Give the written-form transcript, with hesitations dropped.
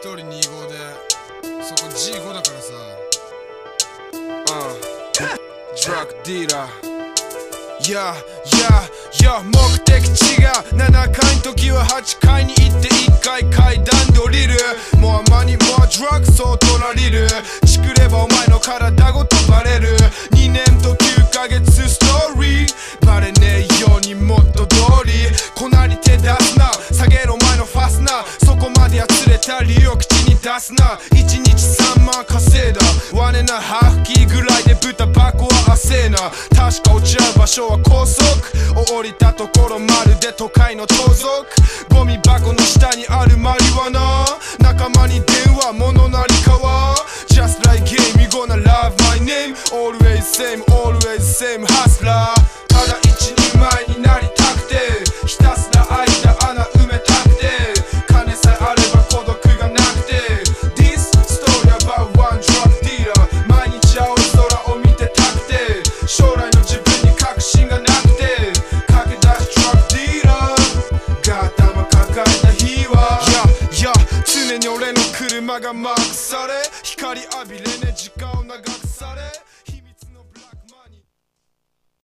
人2号でそこ G5 だからさ。ドラッグディーラー目的地が7階の時は8階に行って1回階段で降りる。もうマニもドラッグそう取られる。チクればお前の体ごとバレる。2年と9ヶ月ストーリーバレねえようにもっと通り粉に手出すな。下げろお前のファスナー。そこまでやつれた理由を口に出すな。1日3万稼いだワネなハーフキーぐらいで豚箱は汗な。確か落ち合う場所は高速降りたところまるで都会の盗賊。ゴミ箱の下にあるマリワナ。仲間に電話物なりかは Just like game you gonna love my name Always same always same hustler。 ただ一人前になりたくてひたすら開いた穴埋めたくて金さえあれば孤独がなくて This story about one drug dealer。 毎日青い空を見てたくて将来の自分に確信がなくて駆け出しドラッグディーラーが頭抱えた日は常に俺の車がマークされ光浴びれねえ時間